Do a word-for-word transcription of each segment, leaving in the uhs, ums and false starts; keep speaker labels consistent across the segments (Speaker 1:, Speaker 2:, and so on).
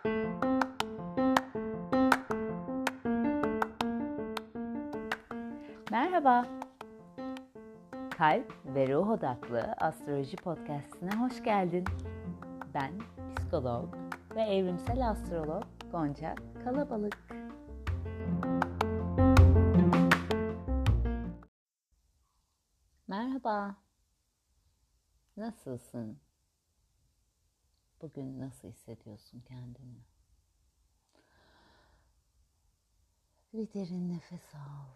Speaker 1: Merhaba, Kalp ve Ruh Odaklı Astroloji Podcast'ine hoş geldin. Ben psikolog ve evrimsel astrolog Gonca Kalabalık. Merhaba, nasılsın? Bugün nasıl hissediyorsun kendini? Bir derin nefes al.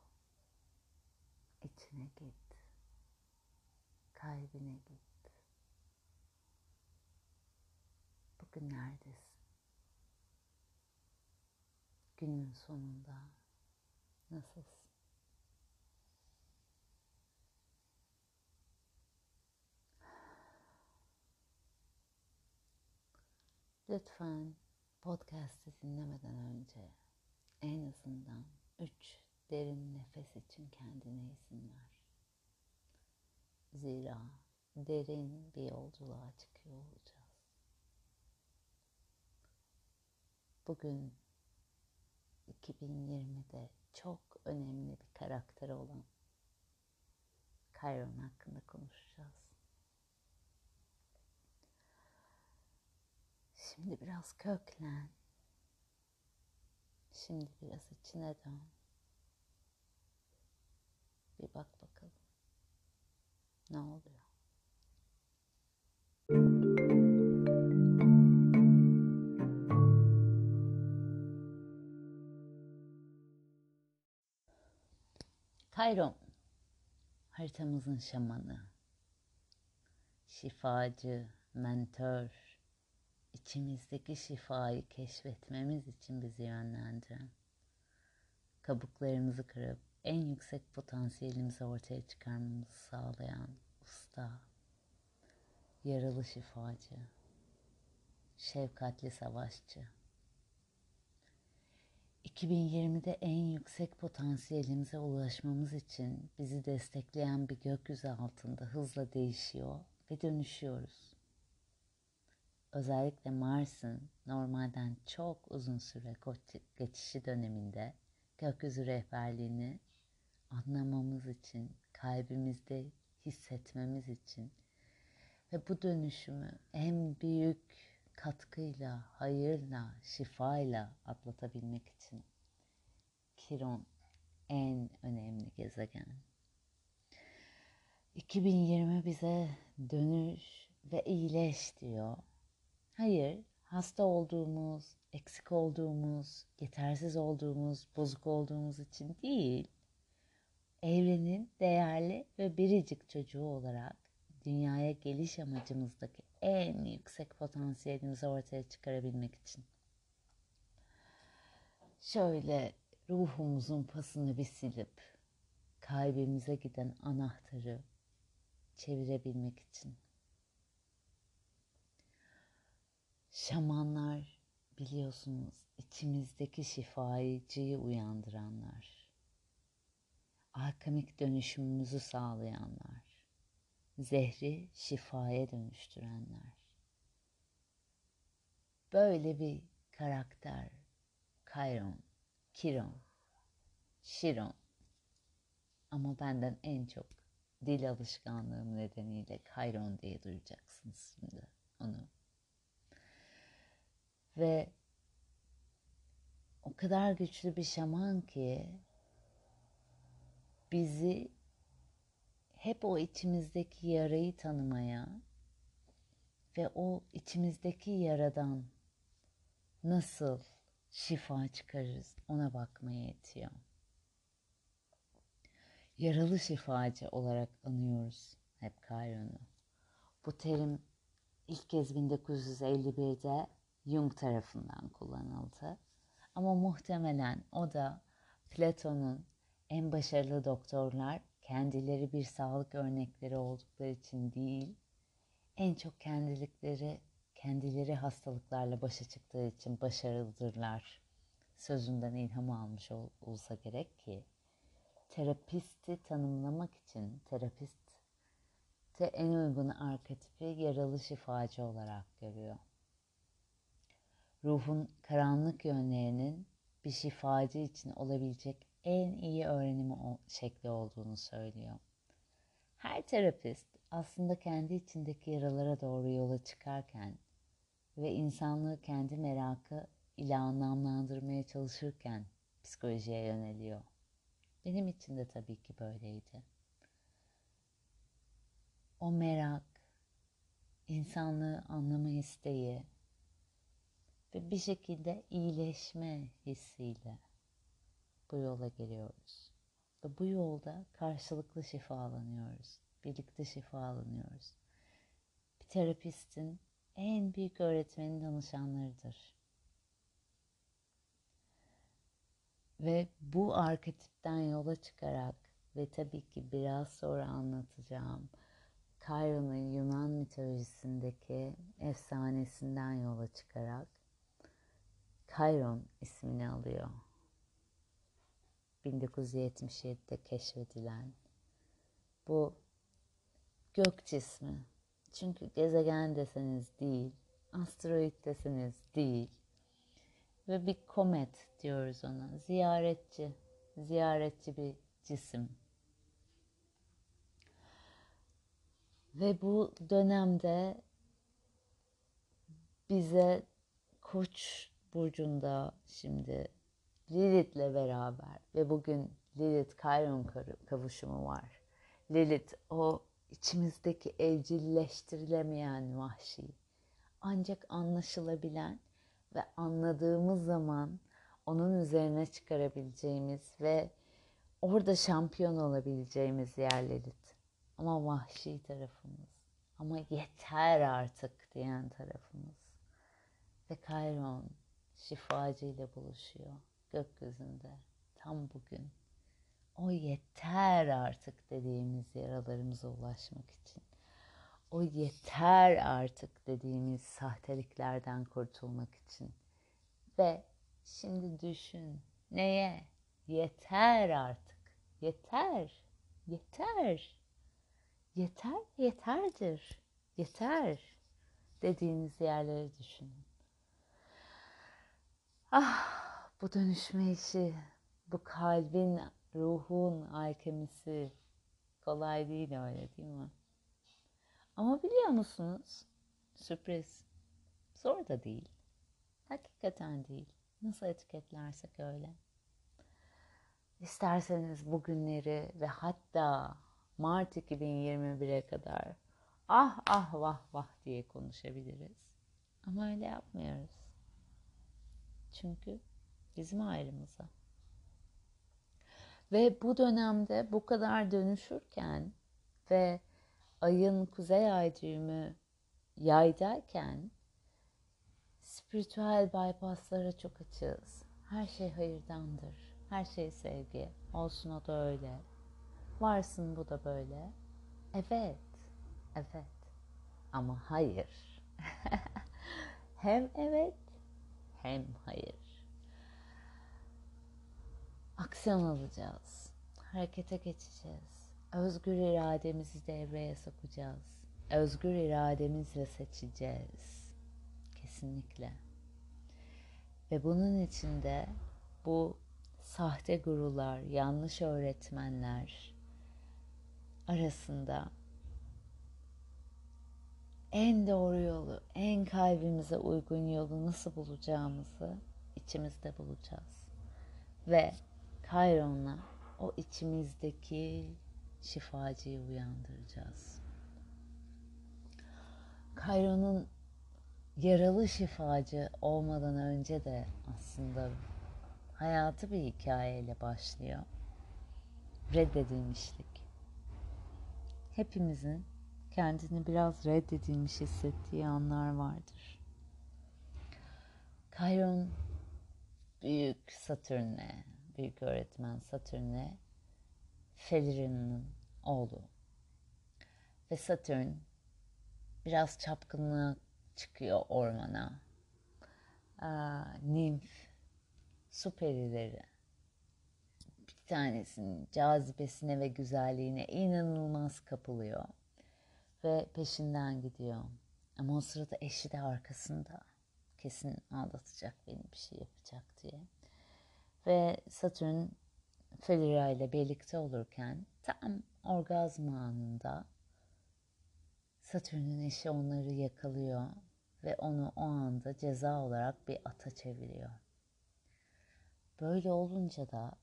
Speaker 1: İçine git. Kalbine git. Bugün neredesin? Günün sonunda nasılsın? Lütfen podcast'ı dinlemeden önce en azından üç derin nefes için kendine izin ver. Zira derin bir yolculuğa çıkıyor olacağız. Bugün iki bin yirmide çok önemli bir karakteri olan Chiron hakkında konuşacağız. Şimdi biraz köklen. Şimdi biraz içine dön. Bir bak bakalım. Ne oluyor? Chiron, haritamızın şamanı, şifacı, mentör, içimizdeki şifayı keşfetmemiz için bizi yönlendiren, kabuklarımızı kırıp en yüksek potansiyelimizi ortaya çıkarmamızı sağlayan usta, yaralı şifacı, şefkatli savaşçı. iki bin yirmide en yüksek potansiyelimize ulaşmamız için bizi destekleyen bir gökyüzü altında hızla değişiyor ve dönüşüyoruz. Özellikle Mars'ın normalden çok uzun süre geçişi döneminde gökyüzü rehberliğini anlamamız için, kalbimizde hissetmemiz için ve bu dönüşümü en büyük katkıyla, hayırla, şifayla atlatabilmek için Chiron en önemli gezegen. iki bin yirmi bize dönüş ve iyileş diyor. Hayır, hasta olduğumuz, eksik olduğumuz, yetersiz olduğumuz, bozuk olduğumuz için değil, evrenin değerli ve biricik çocuğu olarak dünyaya geliş amacımızdaki en yüksek potansiyelimizi ortaya çıkarabilmek için. Şöyle ruhumuzun pasını bir silip kalbimize giden anahtarı çevirebilmek için. Şamanlar biliyorsunuz içimizdeki şifacıyı uyandıranlar, alkemik dönüşümümüzü sağlayanlar, zehri şifaya dönüştürenler. Böyle bir karakter Chiron, Chiron, Chiron. Ama benden en çok dil alışkanlığım nedeniyle Chiron diye duyacaksınız şimdi onu. Ve o kadar güçlü bir şaman ki bizi hep o içimizdeki yarayı tanımaya ve o içimizdeki yaradan nasıl şifa çıkarırız ona bakmaya yetiyor. Yaralı şifacı olarak anıyoruz hep Chiron'u. Bu terim ilk kez bin dokuz yüz elli birde Jung tarafından kullanıldı. Ama muhtemelen o da Platon'un en başarılı doktorlar kendileri bir sağlık örnekleri oldukları için değil, en çok kendilikleri, kendileri hastalıklarla başa çıktığı için başarılıdırlar sözünden ilham almış ol, olsa gerek ki terapisti tanımlamak için terapiste en uygun arketipi yaralı şifacı olarak görüyor. ruhun karanlık yönlerinin bir şifacı için olabilecek en iyi öğrenimi şekli olduğunu söylüyor. Her terapist aslında kendi içindeki yaralara doğru yola çıkarken ve insanlığı kendi merakı ile anlamlandırmaya çalışırken psikolojiye yöneliyor. Benim için de tabii ki böyleydi. O merak, insanlığı anlama isteği ve bir şekilde iyileşme hissiyle bu yola geliyoruz. Ve bu yolda karşılıklı şifalanıyoruz. Birlikte şifalanıyoruz. Bir terapistin en büyük öğretmeni danışanlarıdır. Ve bu arketipten yola çıkarak ve tabii ki biraz sonra anlatacağım Chiron'un Yunan mitolojisindeki efsanesinden yola çıkarak Chiron ismini alıyor. bin dokuz yüz yetmiş yedide keşfedilen bu gök cismi. Çünkü gezegen deseniz değil, asteroid deseniz değil ve bir komet diyoruz ona. Ziyaretçi, ziyaretçi bir cisim. Ve bu dönemde bize Koç burcunda şimdi Lilith'le beraber ve bugün Lilith-Chiron kavuşumu var. Lilith o içimizdeki evcilleştirilemeyen vahşi, ancak anlaşılabilen ve anladığımız zaman onun üzerine çıkarabileceğimiz ve orada şampiyon olabileceğimiz yer Lilith. Ama vahşi tarafımız, ama yeter artık diyen tarafımız. Ve Chiron şifacı ile buluşuyor gökyüzünde tam bugün. O yeter artık dediğimiz yaralarımıza ulaşmak için. O yeter artık dediğimiz sahteliklerden kurtulmak için. Ve şimdi düşün, neye? Yeter artık. Yeter. Yeter. Yeter, yeterdir. Yeter dediğiniz yerleri düşünün. Ah, bu dönüşme işi, bu kalbin, ruhun alkemisi kolay değil, öyle değil mi? Ama biliyor musunuz? Sürpriz. Zor da değil. Hakikaten değil. Nasıl etiketlersek öyle. İsterseniz bugünleri ve hatta Mart iki bin yirmi bire kadar ah ah vah vah diye konuşabiliriz. Ama öyle yapmıyoruz. Çünkü bizim ayrımıza. Ve bu dönemde bu kadar dönüşürken ve ayın kuzey ay düğümü yaydayken spiritüel bypasslara çok açığız. Her şey hayırdandır. Her şey sevgi. Olsun o da öyle. Varsın bu da böyle. Evet. Evet. Ama hayır. Hem evet hem hayır. Aksiyon alacağız. Harekete geçeceğiz. Özgür irademizi devreye sokacağız. Özgür irademizle seçeceğiz. Kesinlikle. Ve bunun içinde bu sahte gurular, yanlış öğretmenler arasında en doğru yolu, en kalbimize uygun yolu nasıl bulacağımızı içimizde bulacağız. Ve Chiron'la o içimizdeki şifacıyı uyandıracağız. Chiron'un yaralı şifacı olmadan önce de aslında hayatı bir hikayeyle başlıyor. Reddedilmişlik. Hepimizin kendini biraz reddedilmiş hissettiği anlar vardır. Chiron büyük Satürn'le, büyük öğretmen Satürn'le Feliri'nin oğlu. Ve Satürn biraz çapkınlığa çıkıyor ormana. Aa, nimf, su perileri. Bir tanesinin cazibesine ve güzelliğine inanılmaz kapılıyor. Ve peşinden gidiyor. Ama o sırada eşi de arkasında. kesin aldatacak beni, bir şey yapacak diye. Ve Satürn Felira ile birlikte olurken tam orgazm anında Satürn'ün eşi onları yakalıyor ve onu o anda ceza olarak bir ata çeviriyor. Böyle olunca da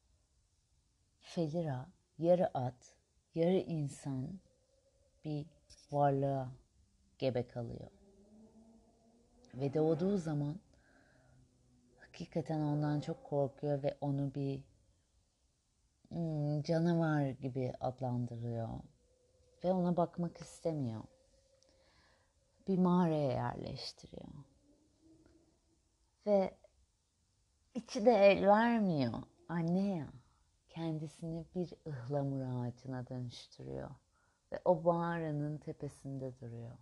Speaker 1: Felira yarı at, yarı insan bir varlığa gebe kalıyor. Ve doğduğu zaman hakikaten ondan çok korkuyor ve onu bir hmm, canavar gibi adlandırıyor. Ve ona bakmak istemiyor. Bir mağaraya yerleştiriyor. Ve içi de el vermiyor. Anne ya, kendisini bir ıhlamur ağacına dönüştürüyor. Ve o mağaranın tepesinde duruyor.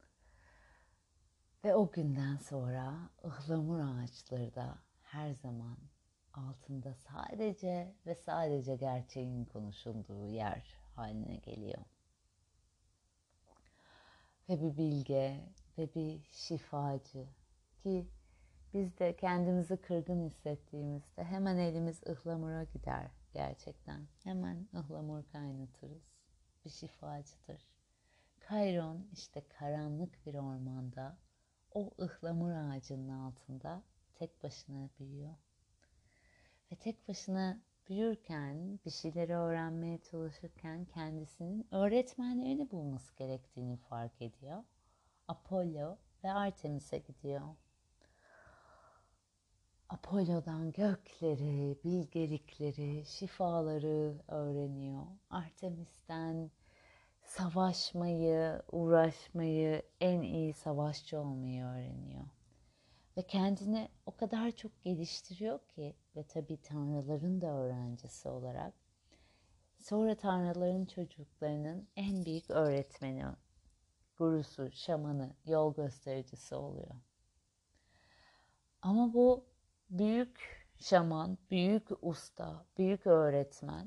Speaker 1: Ve o günden sonra ıhlamur ağaçları da her zaman altında sadece ve sadece gerçeğin konuşulduğu yer haline geliyor. Ve bir bilge ve bir şifacı ki biz de kendimizi kırgın hissettiğimizde hemen elimiz ıhlamura gider gerçekten. Hemen ıhlamur kaynatırız. Bir şifacıdır. Kayron işte karanlık bir ormanda o ıhlamur ağacının altında tek başına büyüyor. Ve tek başına büyürken, bir şeyleri öğrenmeye çalışırken kendisinin öğretmenlerini bulması gerektiğini fark ediyor. Apollo ve Artemis'e gidiyor. Apollo'dan gökleri, bilgelikleri, şifaları öğreniyor. Artemis'ten savaşmayı, uğraşmayı, en iyi savaşçı olmayı öğreniyor. Ve kendini o kadar çok geliştiriyor ki ve tabii tanrıların da öğrencisi olarak sonra tanrıların çocuklarının en büyük öğretmeni, gurusu, şamanı, yol göstericisi oluyor. Ama bu büyük şaman, büyük usta, büyük öğretmen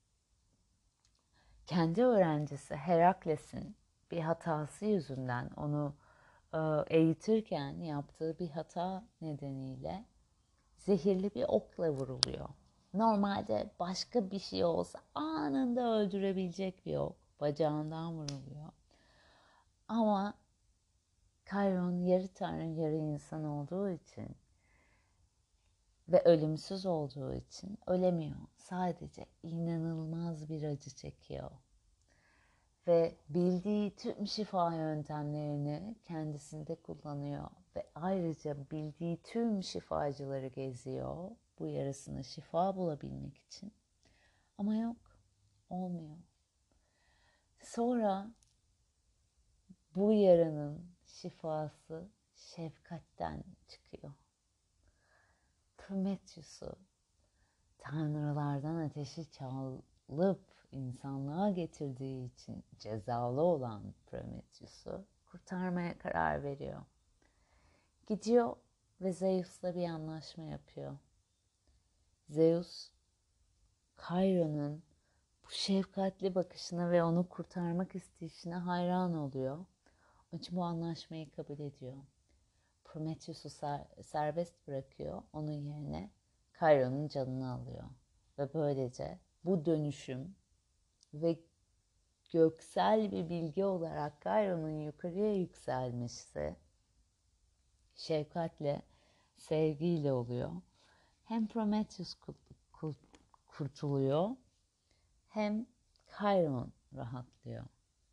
Speaker 1: kendi öğrencisi Herakles'in bir hatası yüzünden onu eğitirken yaptığı bir hata nedeniyle zehirli bir okla vuruluyor. Normalde başka bir şey olsa anında öldürebilecek bir ok. Bacağından vuruluyor. Ama Kayron yarı tanrı yarı insan olduğu için ve ölümsüz olduğu için ölemiyor. Sadece inanılmaz bir acı çekiyor. Ve bildiği tüm şifa yöntemlerini kendisinde kullanıyor. Ve ayrıca bildiği tüm şifacıları geziyor bu yarasına şifa bulabilmek için. Ama yok, olmuyor. Sonra bu yaranın şifası şefkatten çıkıyor. Prometheus'u tanrılardan ateşi çalıp insanlığa getirdiği için cezalı olan Prometheus'u kurtarmaya karar veriyor. Gidiyor ve Zeus'la bir anlaşma yapıyor. Zeus, Chiron'un bu şefkatli bakışına ve onu kurtarmak isteyişine hayran oluyor. Onun için bu anlaşmayı kabul ediyor. Prometheus'u ser- serbest bırakıyor. Onun yerine Chiron'un canını alıyor. Ve böylece bu dönüşüm ve göksel bir bilgi olarak Chiron'un yukarıya yükselmesi şefkatle, sevgiyle oluyor. Hem Prometheus kurtuluyor hem Chiron rahatlıyor.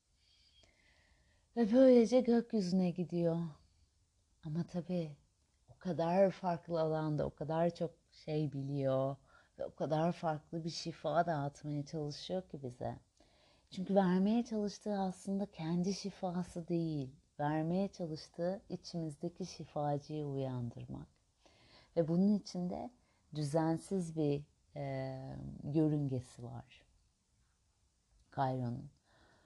Speaker 1: Ve böylece gökyüzüne gidiyor. Ama tabii o kadar farklı alanda o kadar çok şey biliyor ve o kadar farklı bir şifa dağıtmaya çalışıyor ki bize. Çünkü vermeye çalıştığı aslında kendi şifası değil. Vermeye çalıştığı içimizdeki şifacıyı uyandırmak. Ve bunun içinde düzensiz bir e, yörüngesi var. Chiron'un.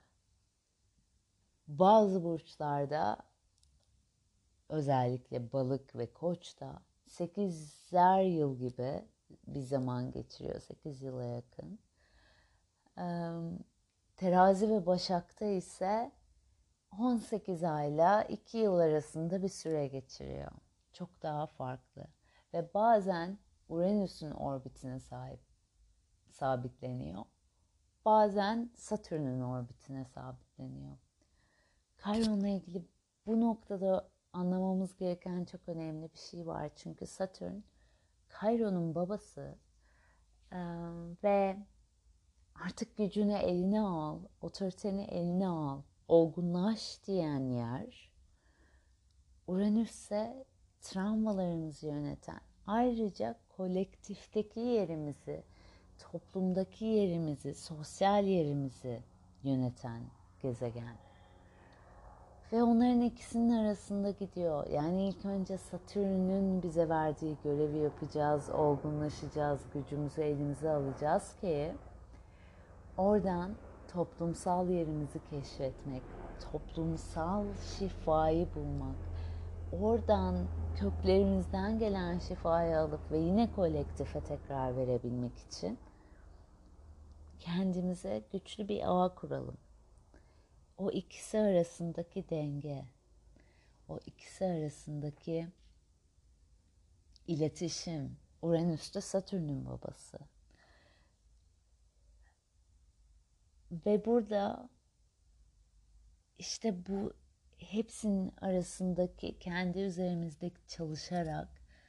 Speaker 1: Bazı burçlarda özellikle balık ve koçta sekizler yıl gibi bir zaman geçiriyor. sekiz yıla yakın. Ee, terazi ve başakta ise on sekiz ayla iki yıl arasında bir süre geçiriyor. çok daha farklı. Ve bazen Uranüs'ün orbitine sahip sabitleniyor. Bazen Satürn'ün orbitine sabitleniyor. Chiron'la ilgili bu noktada anlamamız gereken çok önemli bir şey var. Çünkü Satürn Chiron'un babası ee, ve artık gücünü eline al, otoriteni eline al, olgunlaş diyen yer. Uranüs ise travmalarımızı yöneten, ayrıca kolektifteki yerimizi, toplumdaki yerimizi, sosyal yerimizi yöneten gezegen. Ve onların ikisinin arasında gidiyor. Yani ilk önce Satürn'ün bize verdiği görevi yapacağız, olgunlaşacağız, gücümüzü elimize alacağız ki oradan toplumsal yerimizi keşfetmek, toplumsal şifayı bulmak, oradan köklerimizden gelen şifayı alıp ve yine kolektife tekrar verebilmek için kendimize güçlü bir ağ kuralım. O ikisi arasındaki denge, o ikisi arasındaki iletişim, Uranüs de Satürn'ün babası. Ve burada işte bu hepsinin arasındaki kendi üzerimizdeki çalışarak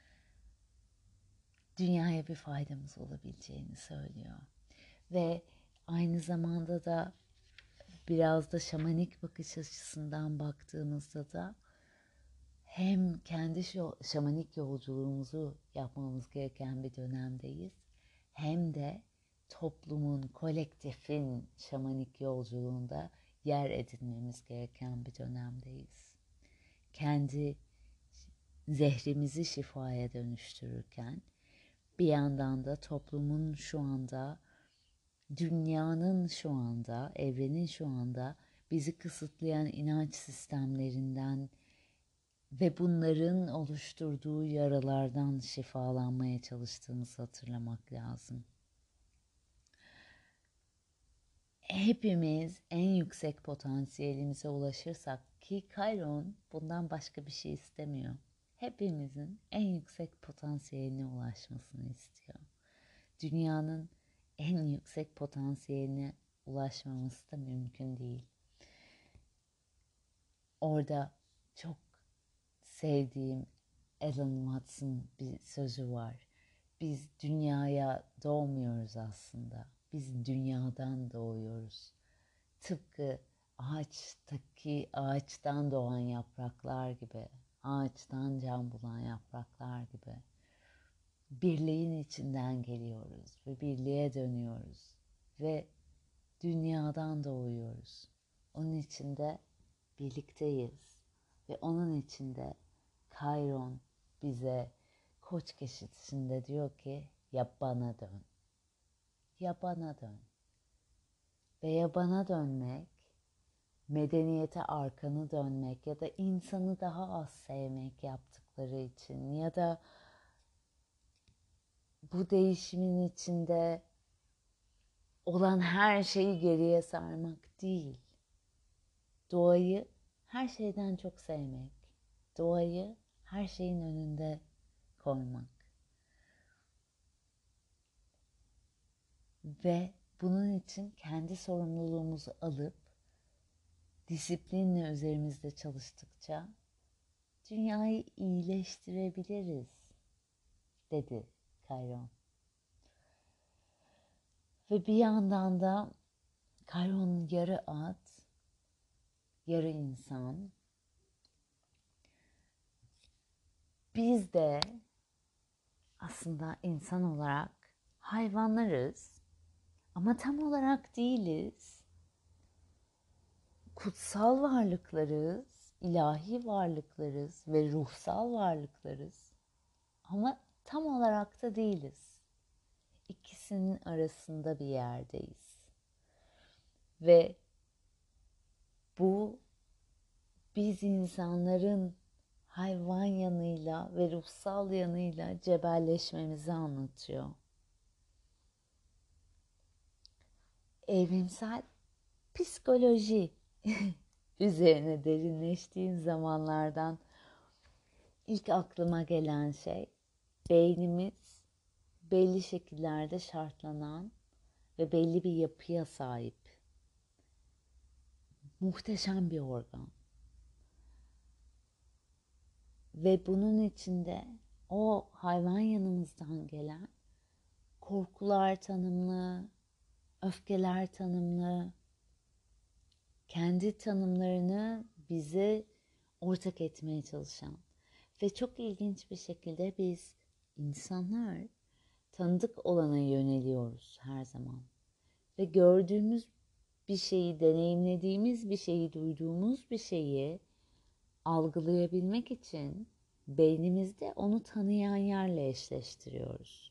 Speaker 1: dünyaya bir faydamız olabileceğini söylüyor. Ve aynı zamanda da biraz da şamanik bakış açısından baktığımızda da hem kendi şamanik yolculuğumuzu yapmamız gereken bir dönemdeyiz, hem de toplumun, kolektifin şamanik yolculuğunda yer edinmemiz gereken bir dönemdeyiz. Kendi zehrimizi şifaya dönüştürürken bir yandan da toplumun şu anda, dünyanın şu anda, evrenin şu anda bizi kısıtlayan inanç sistemlerinden ve bunların oluşturduğu yaralardan şifalanmaya çalıştığımızı hatırlamak lazım. Hepimiz en yüksek potansiyelimize ulaşırsak, ki Chiron bundan başka bir şey istemiyor. Hepimizin en yüksek potansiyeline ulaşmasını istiyor. Dünyanın en yüksek potansiyeline ulaşmaması da mümkün değil. Orada çok sevdiğim Alan Watts'ın bir sözü var. Biz dünyaya doğmuyoruz aslında. Biz dünyadan doğuyoruz. Tıpkı ağaçtaki ağaçtan doğan yapraklar gibi, ağaçtan can bulan yapraklar gibi. Birliğin içinden geliyoruz ve birliğe dönüyoruz ve dünyadan doğuyoruz. Onun içinde birlikteyiz ve onun içinde Chiron bize Koç geçişinde diyor ki ya bana dön, ya bana dön. Ve ya bana dönmek, medeniyete arkanı dönmek ya da insanı daha az sevmek yaptıkları için ya da bu değişimin içinde olan her şeyi geriye sarmak değil. Doğayı her şeyden çok sevmek, doğayı her şeyin önünde koymak. Ve bunun için kendi sorumluluğumuzu alıp disiplinle üzerimizde çalıştıkça dünyayı iyileştirebiliriz, dedi Chiron. Ve bir yandan da Chiron yarı at, yarı insan. Biz de aslında insan olarak hayvanlarız ama tam olarak değiliz. Kutsal varlıklarız, ilahi varlıklarız ve ruhsal varlıklarız. Ama tam olarak da değiliz. İkisinin arasında bir yerdeyiz. Ve bu biz insanların hayvan yanıyla ve ruhsal yanıyla cebelleşmemizi anlatıyor. Evrimsel psikoloji üzerine derinleştiğin zamanlardan ilk aklıma gelen şey beynimiz belli şekillerde şartlanan ve belli bir yapıya sahip muhteşem bir organ. Ve bunun içinde o hayvan yanımızdan gelen korkular tanımlı, öfkeler tanımlı, kendi tanımlarını bize ortak etmeye çalışan ve çok ilginç bir şekilde biz insanlar tanıdık olana yöneliyoruz her zaman. Ve gördüğümüz bir şeyi, deneyimlediğimiz bir şeyi, duyduğumuz bir şeyi algılayabilmek için beynimizde onu tanıyan yerle eşleştiriyoruz.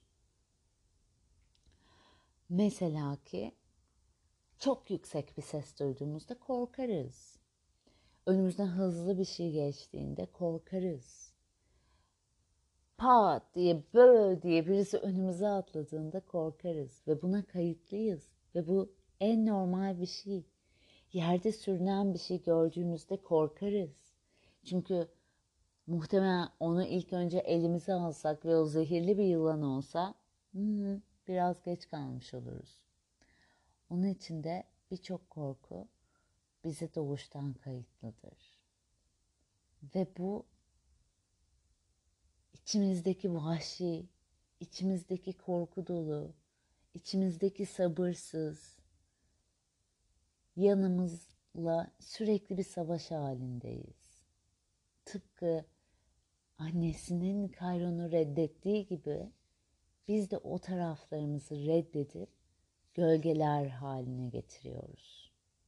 Speaker 1: Mesela ki çok yüksek bir ses duyduğumuzda korkarız. Önümüzden hızlı bir şey geçtiğinde korkarız. Pat diye böyle diye birisi önümüze atladığında korkarız. Ve buna kayıtlıyız. Ve bu en normal bir şey. Yerde sürünen bir şey gördüğümüzde korkarız. Çünkü muhtemelen onu ilk önce elimize alsak ve o zehirli bir yılan olsa hmm, biraz geç kalmış oluruz. Onun için de birçok korku bize doğuştan kayıtlıdır. Ve bu içimizdeki vahşi, içimizdeki korku dolu, içimizdeki sabırsız yanımızla sürekli bir savaş halindeyiz. Tıpkı annesinin Chiron'u reddettiği gibi biz de o taraflarımızı reddedip gölgeler haline getiriyoruz.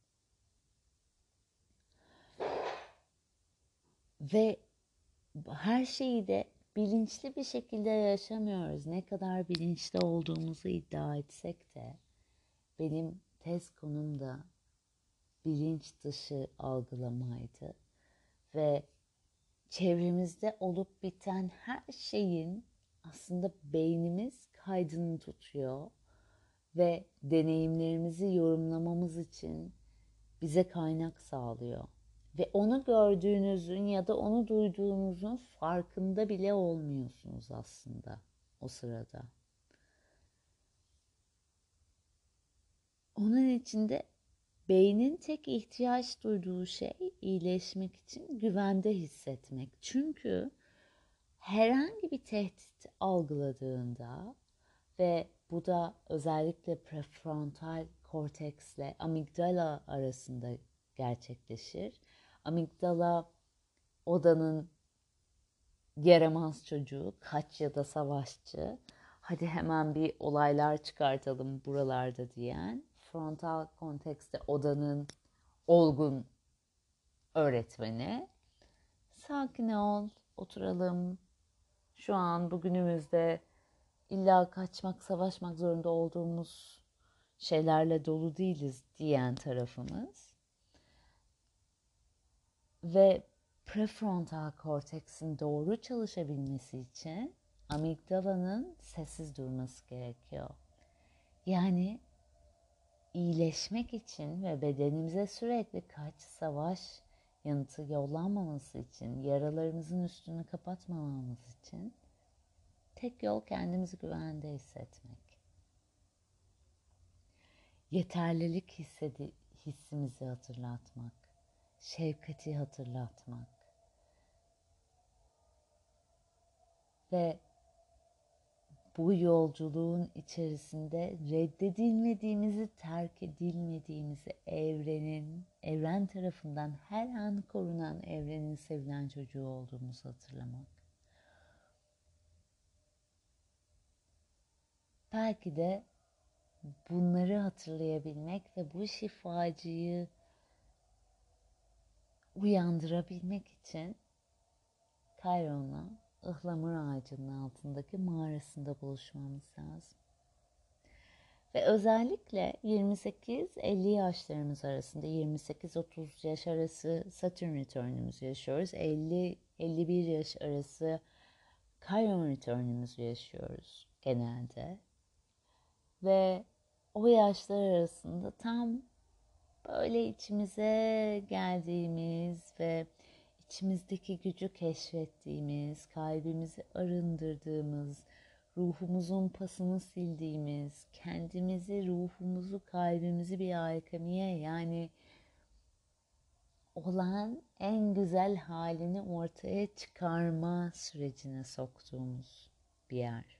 Speaker 1: Ve her şeyi de bilinçli bir şekilde yaşamıyoruz. Ne kadar bilinçli olduğumuzu iddia etsek de benim tez konum da bilinç dışı algılamaydı. Ve çevremizde olup biten her şeyin aslında beynimiz kaydını tutuyor ve deneyimlerimizi yorumlamamız için bize kaynak sağlıyor. Ve onu gördüğünüzün ya da onu duyduğunuzun farkında bile olmuyorsunuz aslında o sırada. Onun içinde beynin tek ihtiyaç duyduğu şey iyileşmek için güvende hissetmek. Çünkü herhangi bir tehdit algıladığında ve bu da özellikle prefrontal korteksle amigdala arasında gerçekleşir. Amigdala odanın yaramaz çocuğu, kaç ya da savaşçı. Hadi hemen bir olaylar çıkartalım buralarda diyen. Frontal kontekste odanın olgun öğretmeni. Sakin ol, oturalım. Şu an bugünümüzde illa kaçmak, savaşmak zorunda olduğumuz şeylerle dolu değiliz diyen tarafımız. Ve prefrontal korteksin doğru çalışabilmesi için amigdalanın sessiz durması gerekiyor. Yani iyileşmek için ve bedenimize sürekli kaç, savaş yanıtı yollanmaması için, yaralarımızın üstünü kapatmamamız için tek yol kendimizi güvende hissetmek. Yeterlilik hissedi, hissimizi hatırlatmak, şefkati hatırlatmak ve bu yolculuğun içerisinde reddedilmediğimizi, terk edilmediğimizi, evrenin, evren tarafından her an korunan evrenin sevilen çocuğu olduğumuzu hatırlamak. Belki de bunları hatırlayabilmek ve bu şifacıyı uyandırabilmek için Chiron'la ıhlamur ağacının altındaki mağarasında buluşmamız lazım. Ve özellikle yirmi sekiz elli yaşlarımız arasında, yirmi sekiz otuz yaş arası Satürn return'ümüzü yaşıyoruz. elli elli bir yaş arası Chiron return'ümüzü yaşıyoruz genelde. Ve o yaşlar arasında tam böyle içimize geldiğimiz ve içimizdeki gücü keşfettiğimiz, kalbimizi arındırdığımız, ruhumuzun pasını sildiğimiz, kendimizi, ruhumuzu, kalbimizi bir alkemiye, yani olan en güzel halini ortaya çıkarma sürecine soktuğumuz bir yer.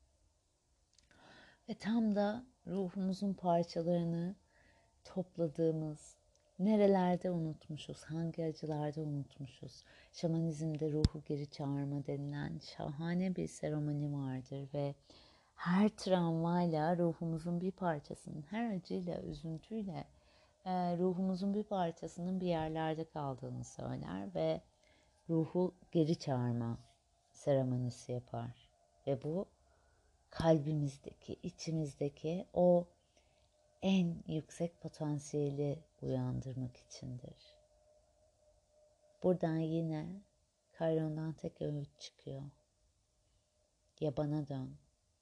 Speaker 1: Ve tam da ruhumuzun parçalarını topladığımız, nerelerde unutmuşuz, hangi acılarda unutmuşuz. Şamanizmde ruhu geri çağırma denilen şahane bir seremoni vardır ve her travmayla ruhumuzun bir parçasının, her acıyla, üzüntüyle e, ruhumuzun bir parçasının bir yerlerde kaldığını söyler ve ruhu geri çağırma seremonisi yapar. Ve bu kalbimizdeki, içimizdeki o en yüksek potansiyeli uyandırmak içindir. Buradan yine Chiron'dan tek öğüt çıkıyor. Ya bana dön.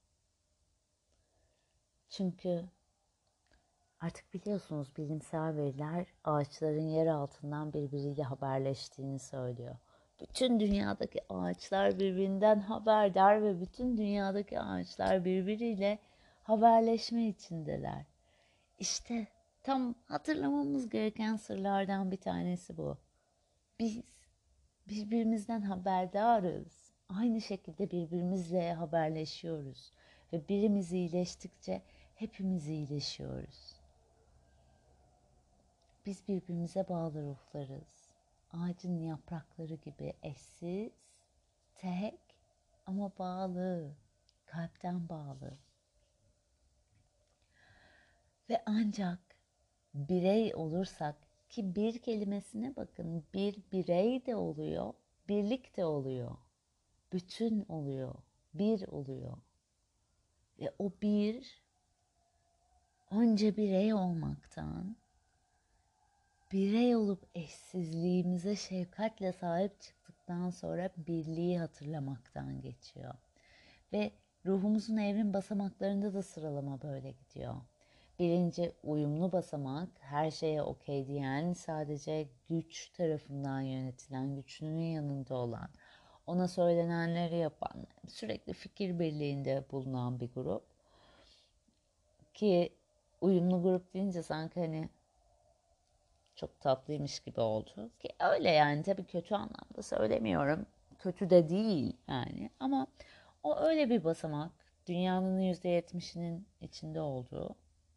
Speaker 1: Çünkü artık biliyorsunuz bilimsel veriler ağaçların yer altından birbiriyle haberleştiğini söylüyor. Bütün dünyadaki ağaçlar birbirinden haberdar ve bütün dünyadaki ağaçlar birbiriyle haberleşme içindeler. İşte tam hatırlamamız gereken sırlardan bir tanesi bu. Biz birbirimizden haberdarız. Aynı şekilde birbirimizle haberleşiyoruz. Ve birimiz iyileştikçe hepimiz iyileşiyoruz. Biz birbirimize bağlı ruhlarız. Ağacın yaprakları gibi eşsiz, tek ama bağlı, kalpten bağlı. Ve ancak birey olursak, ki bir kelimesine bakın, bir birey de oluyor, birlik de oluyor, bütün oluyor, bir oluyor. Ve o bir, önce birey olmaktan, birey olup eşsizliğimize şefkatle sahip çıktıktan sonra birliği hatırlamaktan geçiyor. Ve ruhumuzun evrim basamaklarında da sıralama böyle gidiyor. Birinci uyumlu basamak, her şeye okey diyen, sadece güç tarafından yönetilen, güçlünün yanında olan, ona söylenenleri yapan, sürekli fikir birliğinde bulunan bir grup. Ki uyumlu grup deyince sanki hani çok tatlıymış gibi oldu. Ki öyle yani, tabii kötü anlamda söylemiyorum. Kötü de değil yani, ama o öyle bir basamak. Dünyanın yüzde yetmişinin içinde olduğu.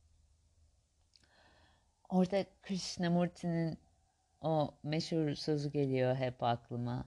Speaker 1: Orada Krishnamurti'nin o meşhur sözü geliyor hep aklıma.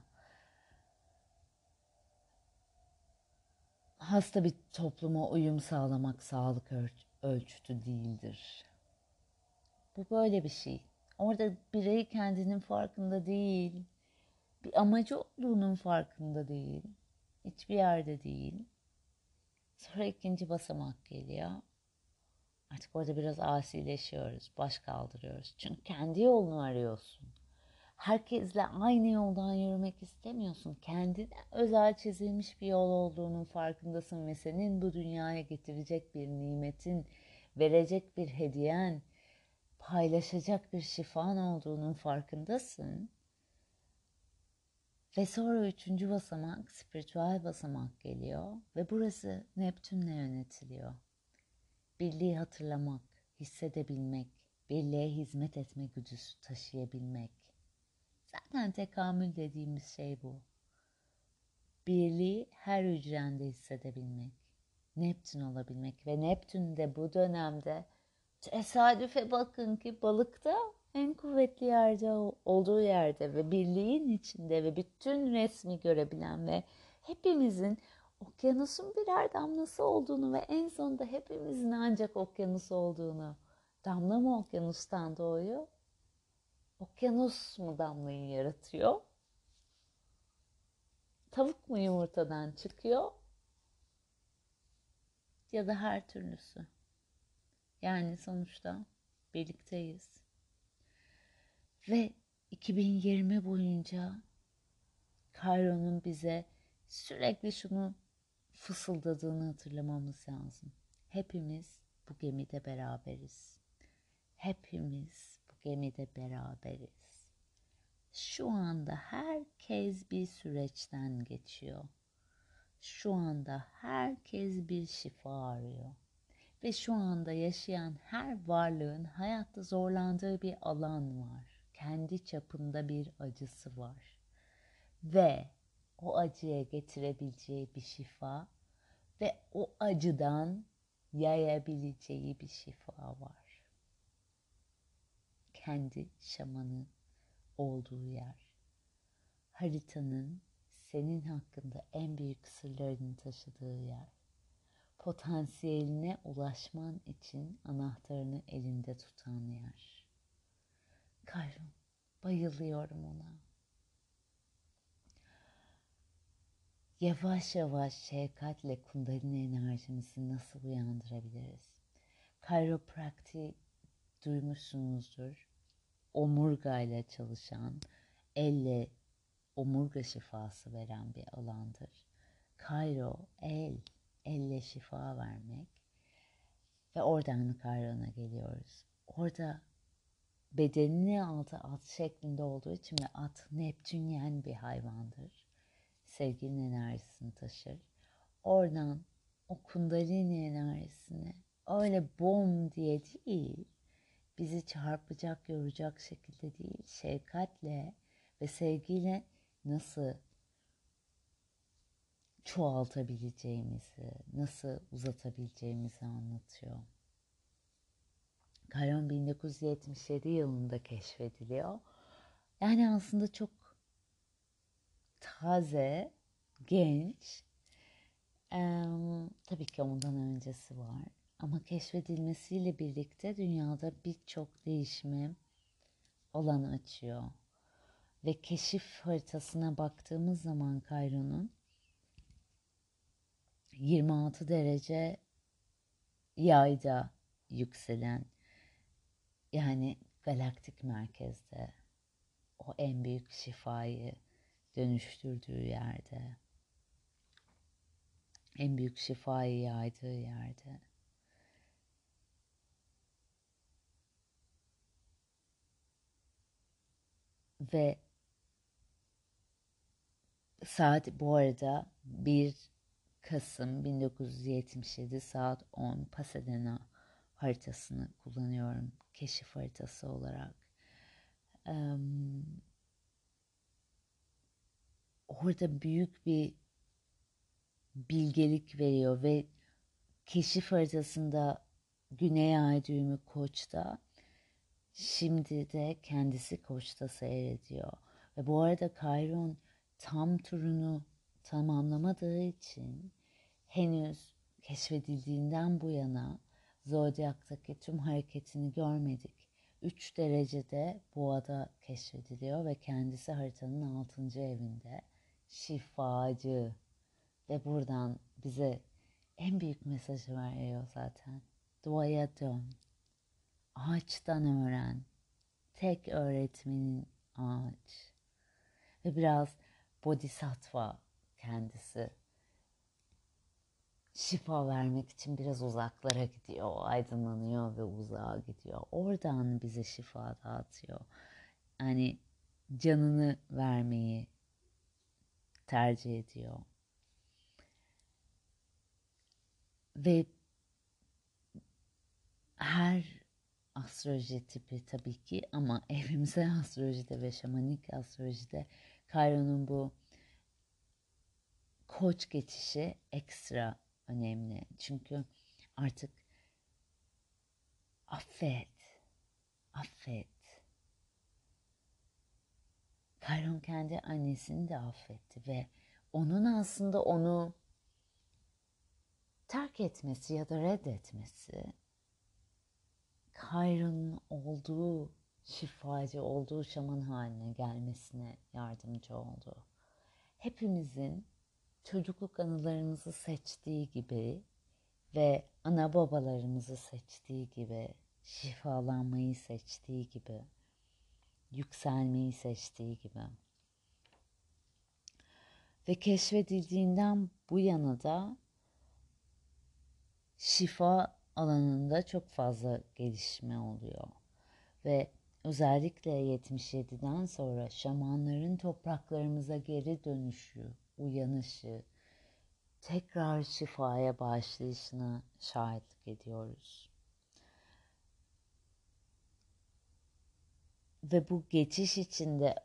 Speaker 1: Hasta bir topluma uyum sağlamak sağlık ölçütü değildir. Bu böyle bir şey. Orada birey kendinin farkında değil. Bir amacı olduğunun farkında değil. Hiçbir yerde değil. Sonra ikinci basamak geliyor. Artık orada biraz asileşiyoruz, baş kaldırıyoruz. Çünkü kendi yolunu arıyorsun. Herkesle aynı yoldan yürümek istemiyorsun. Kendine özel çizilmiş bir yol olduğunun farkındasın ve senin bu dünyaya getirecek bir nimetin, verecek bir hediyen, paylaşacak bir şifan olduğunun farkındasın. Ve sonra üçüncü basamak, spiritüel basamak geliyor ve burası Neptün'le yönetiliyor. Birliği hatırlamak, hissedebilmek, birliğe hizmet etme güdüsü taşıyabilmek. Zaten tekamül dediğimiz şey bu. Birliği her hücrende hissedebilmek, Neptün olabilmek ve Neptün de bu dönemde tesadüfe bakın ki balıkta en kuvvetli yerde olduğu yerde ve birliğin içinde ve bütün resmi görebilen ve hepimizin okyanusun birer damlası olduğunu ve en sonunda hepimizin ancak okyanus olduğunu. Damla mı okyanustan doğuyor? Okyanus mu damlayı yaratıyor? Tavuk mu yumurtadan çıkıyor? Ya da her türlüsü. Yani sonuçta birlikteyiz. Ve iki bin yirmi boyunca Chiron'un bize sürekli şunu fısıldadığını hatırlamamız lazım. Hepimiz bu gemide beraberiz. Hepimiz bu gemide beraberiz. Şu anda herkes bir süreçten geçiyor. Şu anda herkes bir şifa arıyor. Ve şu anda yaşayan her varlığın hayatta zorlandığı bir alan var. Kendi çapında bir acısı var. Ve o acıya getirebileceği bir şifa ve o acıdan yayabileceği bir şifa var. Kendi şamanı olduğu yer. Haritanın senin hakkında en büyük sırlarını taşıdığı yer. Potansiyeline ulaşman için anahtarını elinde tutan yer. Chiron, bayılıyorum ona. Yavaş yavaş şefkatle kundalini enerjimizi nasıl uyandırabiliriz? Chiroprakti duymuşsunuzdur. Omurga ile çalışan, elle omurga şifası veren bir alandır. Chiro, el, elle şifa vermek. Ve oradan Chiron'a geliyoruz. Orada bedenini altı at şeklinde olduğu için ve at Neptünyen bir hayvandır. Sevginin enerjisini taşır. Oradan o kundalini enerjisini öyle bom diye değil, bizi çarpacak, yoracak şekilde değil, şefkatle ve sevgiyle nasıl çoğaltabileceğimizi, nasıl uzatabileceğimizi anlatıyor. Chiron bin dokuz yüz yetmiş yedi yılında keşfediliyor. Yani aslında çok taze, genç. Ee, tabii ki ondan öncesi var. Ama keşfedilmesiyle birlikte dünyada birçok değişime alan açıyor. Ve keşif haritasına baktığımız zaman Chiron'un yirmi altı derece yayda yükselen, yani galaktik merkezde, o en büyük şifayı dönüştürdüğü yerde, en büyük şifayı yaydığı yerde. Ve saat bu arada bir Kasım bin dokuz yüz yetmiş yedi saat on, Pasadena haritasını kullanıyorum keşif haritası olarak. Ee, orada büyük bir bilgelik veriyor ve keşif haritasında Güney Ay düğümü Koç'ta, şimdi de kendisi Koç'ta seyrediyor. Ve bu arada Chiron tam turunu tamamlamadığı için henüz keşfedildiğinden bu yana Zodyak'taki tüm hareketini görmedik. üç derecede Boğa'da keşfediliyor ve kendisi haritanın altıncı evinde şifacı ve buradan bize en büyük mesajı veriyor zaten. Doğaya dön. Ağaçtan öğren. Tek öğretmenin ağaç. Ve biraz bodhisattva kendisi. Şifa vermek için biraz uzaklara gidiyor, aydınlanıyor ve uzağa gidiyor. Oradan bize şifa dağıtıyor. Yani canını vermeyi tercih ediyor. Ve her astroloji tipi tabii ki, ama evrimsel astrolojide ve şamanik astrolojide Chiron'un bu Koç geçişi ekstra önemli. Çünkü artık affet, affet. Chiron kendi annesini de affetti ve onun aslında onu terk etmesi ya da reddetmesi, Chiron'un olduğu şifacı, olduğu şaman haline gelmesine yardımcı oldu. Hepimizin çocukluk anılarımızı seçtiği gibi ve ana babalarımızı seçtiği gibi, şifalanmayı seçtiği gibi, yükselmeyi seçtiği gibi. Ve keşfedildiğinden bu yana da şifa alanında çok fazla gelişme oluyor. Ve özellikle yetmiş yediden sonra şamanların topraklarımıza geri dönüşü, uyanışı, tekrar şifaya başlayışına şahitlik ediyoruz. Ve bu geçiş içinde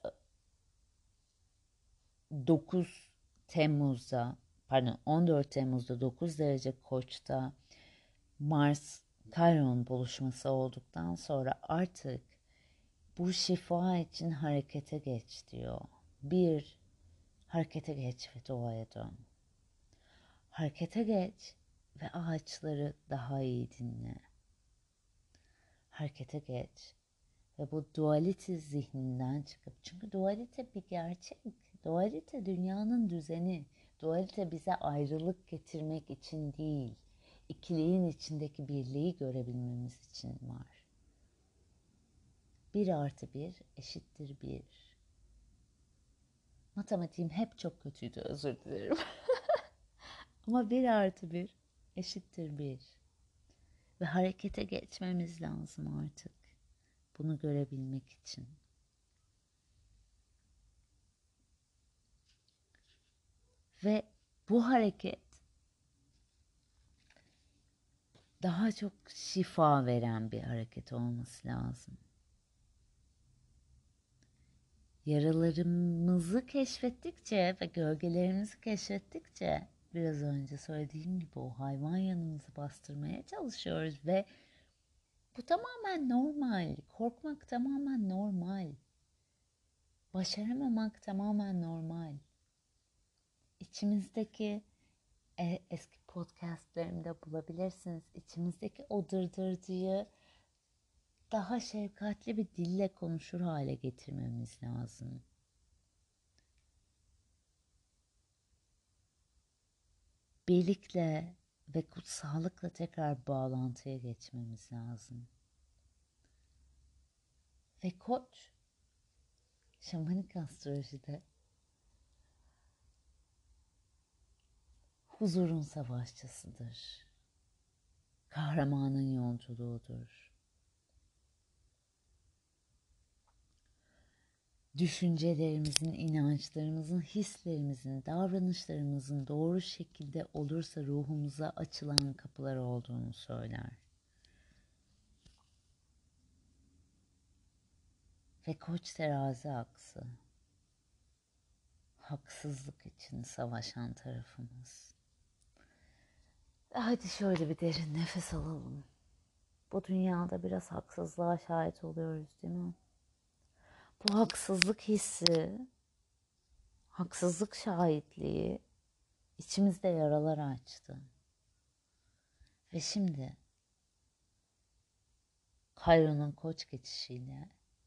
Speaker 1: dokuz Temmuz'da, pardon on dört Temmuz'da dokuz derece Koç'ta Mars Chiron buluşması olduktan sonra artık bu şifa için harekete geç diyor. Bir, harekete geç ve doğaya dön. Harekete geç ve ağaçları daha iyi dinle. Harekete geç ve bu dualite zihninden çıkıp, çünkü dualite bir gerçek. Dualite dünyanın düzeni. Dualite bize ayrılık getirmek için değil, ikiliğin içindeki birliği görebilmemiz için var. Bir artı bir eşittir bir. Matematiğim hep çok kötüydü, özür dilerim. Ama bir artı bir eşittir bir. Ve harekete geçmemiz lazım artık. Bunu görebilmek için. Ve bu hareket daha çok şifa veren bir hareket olması lazım. Yaralarımızı keşfettikçe ve gölgelerimizi keşfettikçe, biraz önce söylediğim gibi, o hayvan yanımızı bastırmaya çalışıyoruz ve bu tamamen normal. Korkmak tamamen normal. Başaramamak tamamen normal. İçimizdeki, e, eski podcastlerimde bulabilirsiniz, İçimizdeki o dırdırcıyı daha şefkatli bir dille konuşur hale getirmemiz lazım. Birlikle ve kutsallıkla tekrar bağlantıya geçmemiz lazım. Ve Koç, şamanik astrolojide huzurun savaşçısıdır. Kahramanın yolculuğudur. Düşüncelerimizin, inançlarımızın, hislerimizin, davranışlarımızın doğru şekilde olursa ruhumuza açılan kapılar olduğunu söyler. Ve Koç terazi aksı, haksızlık için savaşan tarafımız. Hadi şöyle bir derin nefes alalım. Bu dünyada biraz haksızlığa şahit oluyoruz, değil mi? Bu haksızlık hissi, haksızlık şahitliği içimizde yaralar açtı. Ve şimdi Chiron'un Koç geçişiyle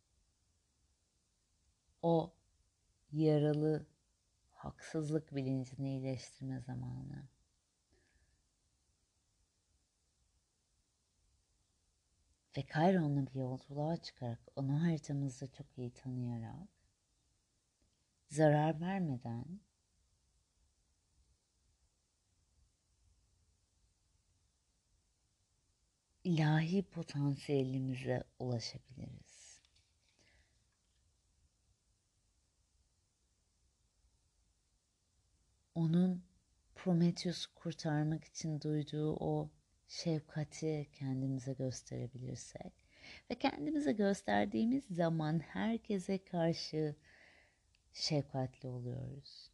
Speaker 1: o yaralı haksızlık bilincini iyileştirme zamanı. Ve Chiron'la bir yolculuğa çıkarak, onu haritamızda çok iyi tanıyarak, zarar vermeden ilahi potansiyelimize ulaşabiliriz. Onun Prometheus'u kurtarmak için duyduğu o şefkati kendimize gösterebilirsek ve kendimize gösterdiğimiz zaman herkese karşı şefkatli oluyoruz.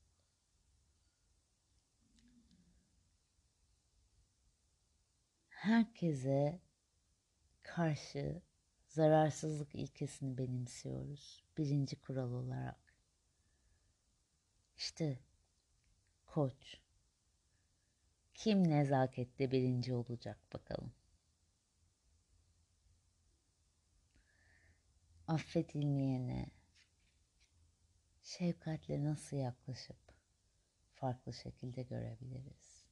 Speaker 1: Herkese karşı zararsızlık ilkesini benimsiyoruz birinci kural olarak. İşte Koç. Kim nezakette birinci olacak bakalım. Affedilmeyene şefkatle nasıl yaklaşıp farklı şekilde görebiliriz?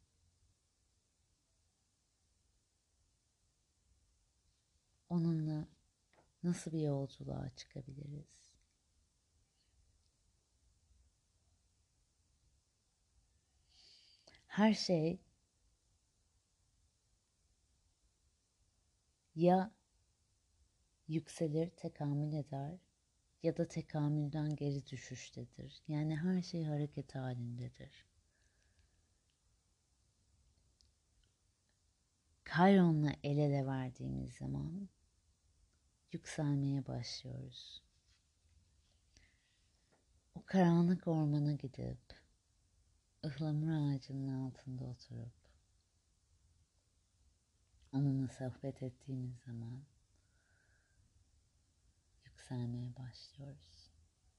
Speaker 1: Onunla nasıl bir yolculuğa çıkabiliriz? Her şey ya yükselir, tekamül eder ya da tekamülden geri düşüştedir. Yani her şey hareket halindedir. Kayron'la el ele verdiğimiz zaman yükselmeye başlıyoruz. O karanlık ormana gidip ıhlamur ağacının altında oturup onunla sohbet ettiğimiz zaman yükselmeye başlıyoruz.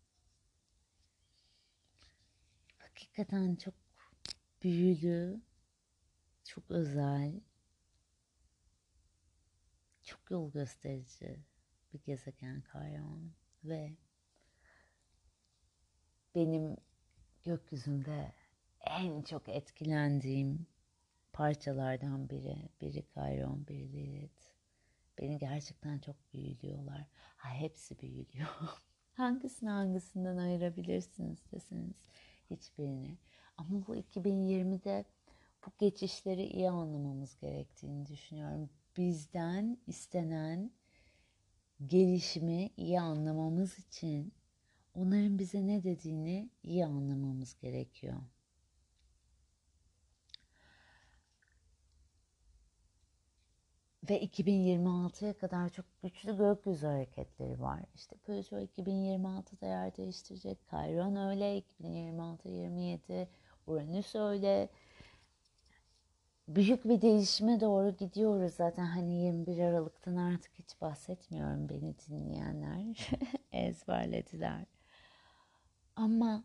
Speaker 1: Hakikaten çok büyülü, çok özel, çok yol gösterici bir gezegen Kayron ve benim gökyüzünde en çok etkilendiğim parçalardan biri. Biri Kayron, biri Lilith. Beni gerçekten çok büyülüyorlar. Ha, hepsi büyülüyor. Hangisini hangisinden ayırabilirsiniz deseniz hiçbirini. Ama bu iki bin yirmide bu geçişleri iyi anlamamız gerektiğini düşünüyorum. Bizden istenen gelişimi iyi anlamamız için onların bize ne dediğini iyi anlamamız gerekiyor. Ve iki bin yirmi altıya kadar çok güçlü gökyüzü hareketleri var. İşte Plüto iki bin yirmi altıda yer değiştirecek. Kayron öyle. iki bin yirmi altı yirmi yedi. Uranüs öyle. Büyük bir değişime doğru gidiyoruz. Zaten hani yirmi bir Aralık'tan artık hiç bahsetmiyorum, beni dinleyenler. Ezberlediler. Ama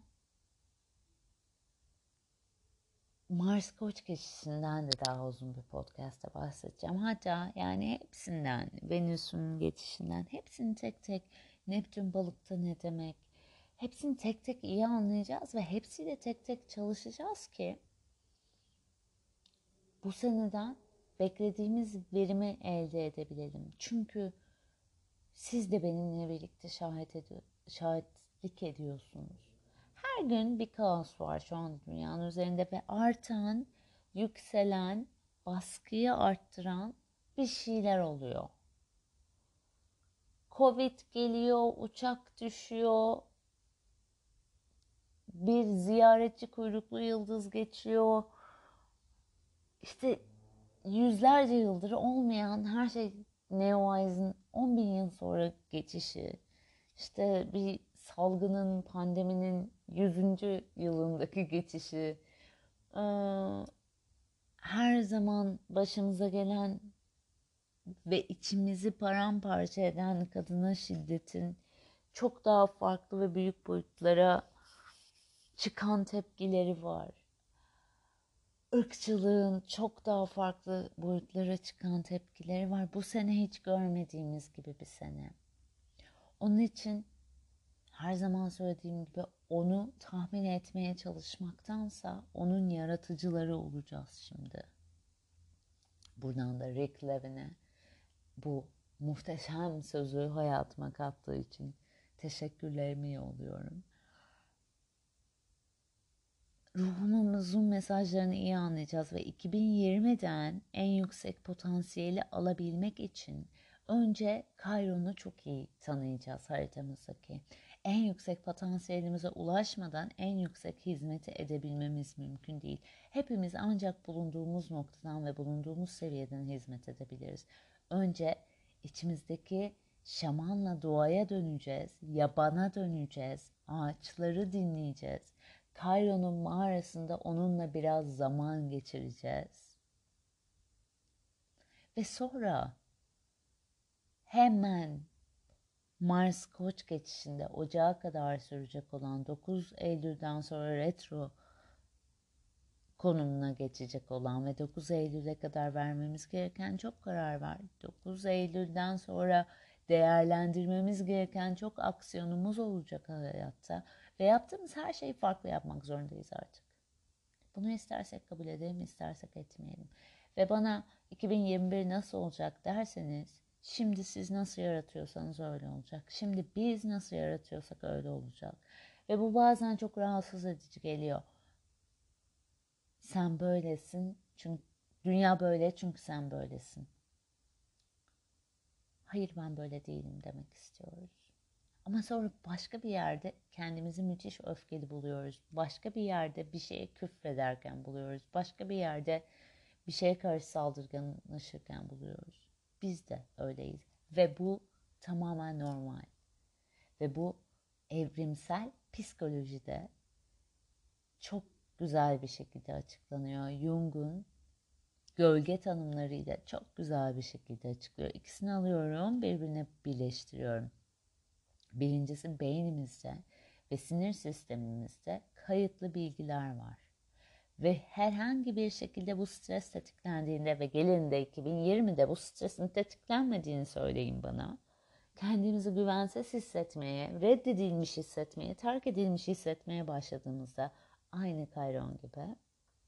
Speaker 1: Mars Koç geçişinden de daha uzun bir podcast'ta bahsedeceğim. Hatta yani hepsinden, Venüs'ün geçişinden, hepsini tek tek, Neptün balıkta ne demek, hepsini tek tek iyi anlayacağız ve hepsiyle tek tek çalışacağız ki bu seneden beklediğimiz verimi elde edebilelim. Çünkü siz de benimle birlikte şahit ediyor, şahitlik ediyorsunuz. Her gün bir kaos var şu an dünyanın üzerinde ve artan, yükselen, baskıyı arttıran bir şeyler oluyor. Covid geliyor, uçak düşüyor, bir ziyaretçi kuyruklu yıldız geçiyor. İşte yüzlerce yıldır olmayan her şey, Neowise'ın on bin yıl sonra geçişi, işte bir salgının, pandeminin yüzüncü yılındaki geçişi, her zaman başımıza gelen ve içimizi paramparça eden kadına şiddetin çok daha farklı ve büyük boyutlara çıkan tepkileri var. Irkçılığın çok daha farklı boyutlara çıkan tepkileri var. Bu sene hiç görmediğimiz gibi bir sene. Onun için her zaman söylediğim gibi onu tahmin etmeye çalışmaktansa onun yaratıcıları olacağız şimdi. Buradan da Rick Levin'e bu muhteşem sözü hayatıma kattığı için teşekkürlerimi yolluyorum. Ruhumuzun mesajlarını iyi anlayacağız ve iki bin yirmiden en yüksek potansiyeli alabilmek için önce Kayron'u çok iyi tanıyacağız haritamızdaki. En yüksek potansiyelimize ulaşmadan en yüksek hizmeti edebilmemiz mümkün değil. Hepimiz ancak bulunduğumuz noktadan ve bulunduğumuz seviyeden hizmet edebiliriz. Önce içimizdeki şamanla doğaya döneceğiz, yabana döneceğiz, ağaçları dinleyeceğiz. Kayron'un mağarasında onunla biraz zaman geçireceğiz. Ve sonra hemen Mars Koç geçişinde Ocağa kadar sürecek olan dokuz Eylül'den sonra retro konumuna geçecek olan ve dokuz Eylül'e kadar vermemiz gereken çok karar var. dokuz Eylül'den sonra değerlendirmemiz gereken çok aksiyonumuz olacak hayatta. Ve yaptığımız her şeyi farklı yapmak zorundayız artık. Bunu istersek kabul edelim, istersek etmeyelim. Ve bana iki bin yirmi bir nasıl olacak derseniz, şimdi siz nasıl yaratıyorsanız öyle olacak. Şimdi biz nasıl yaratıyorsak öyle olacak. Ve bu bazen çok rahatsız edici geliyor. Sen böylesin çünkü dünya böyle çünkü sen böylesin. hayır ben böyle değilim demek istiyoruz. Ama sonra başka bir yerde kendimizi müthiş öfkeli buluyoruz. Başka bir yerde bir şeye küfrederken buluyoruz. Başka bir yerde bir şeye karşı saldırganlaşırken buluyoruz. Biz de öyleyiz. Ve bu tamamen normal. Ve bu evrimsel psikolojide çok güzel bir şekilde açıklanıyor. Jung'un gölge tanımlarıyla çok güzel bir şekilde açıklıyor. İkisini alıyorum, birbirine birleştiriyorum. Birincisi beynimizde ve sinir sistemimizde kayıtlı bilgiler var. Ve herhangi bir şekilde bu stres tetiklendiğinde ve gelin de iki bin yirmide bu stresin tetiklenmediğini söyleyin bana. Kendimizi güvensiz hissetmeye, reddedilmiş hissetmeye, terk edilmiş hissetmeye başladığımızda aynı Kayron gibi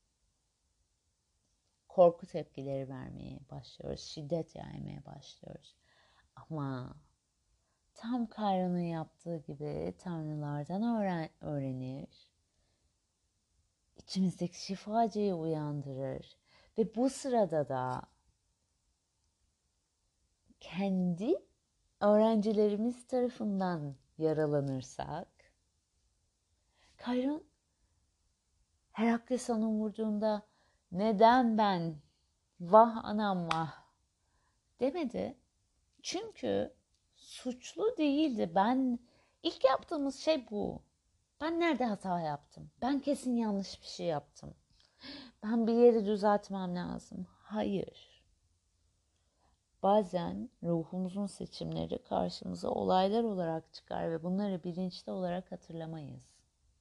Speaker 1: korku tepkileri vermeye başlıyoruz, şiddet yaymaya başlıyoruz. Ama tam Kayron'un yaptığı gibi tanrılardan öğren- öğrenir, içimizdeki şifacıyı uyandırır ve bu sırada da kendi öğrencilerimiz tarafından yaralanırsak, Kayron Herakles onu vurduğunda neden ben, vah anam vah demedi. Çünkü suçlu değildi. Ben ilk yaptığımız şey bu. Ben nerede hata yaptım? Ben kesin yanlış bir şey yaptım. Ben bir yeri düzeltmem lazım. Hayır. Bazen ruhumuzun seçimleri karşımıza olaylar olarak çıkar ve bunları bilinçli olarak hatırlamayız.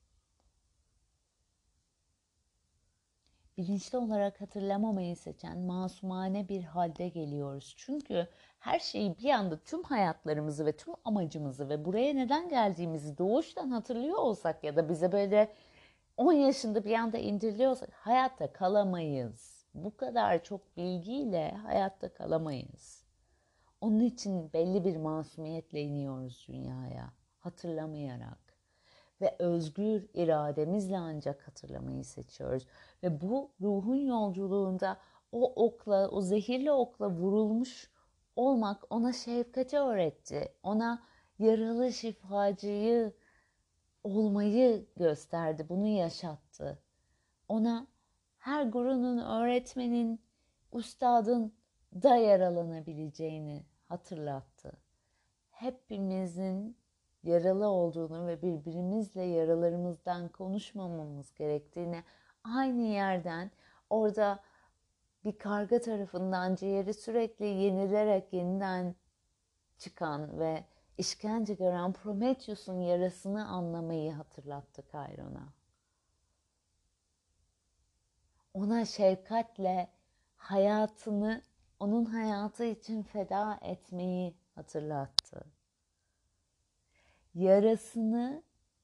Speaker 1: Bilinçli olarak hatırlamamayı seçen masumane bir halde geliyoruz. Çünkü her şeyi bir anda tüm hayatlarımızı ve tüm amacımızı ve buraya neden geldiğimizi doğuştan hatırlıyor olsak ya da bize böyle on yaşında bir anda indiriliyor olsak hayatta kalamayız. Bu kadar çok bilgiyle hayatta kalamayız. Onun için belli bir masumiyetle iniyoruz dünyaya, hatırlamayarak. Ve özgür irademizle ancak hatırlamayı seçiyoruz. Ve bu ruhun yolculuğunda o okla, o zehirli okla vurulmuş olmak ona şefkati öğretti. Ona yaralı şifacıyı olmayı gösterdi, bunu yaşattı. Ona her gurunun, öğretmenin, üstadın da yaralanabileceğini hatırlattı. Hepimizin yaralı olduğunu ve birbirimizle yaralarımızdan konuşmamamız gerektiğini, aynı yerden orada bir karga tarafından ciğeri sürekli yenilerek yeniden çıkan ve işkence gören Prometheus'un yarasını anlamayı hatırlattı Kayron'a. Ona şefkatle hayatını onun hayatı için feda etmeyi hatırlattı. Yarasını,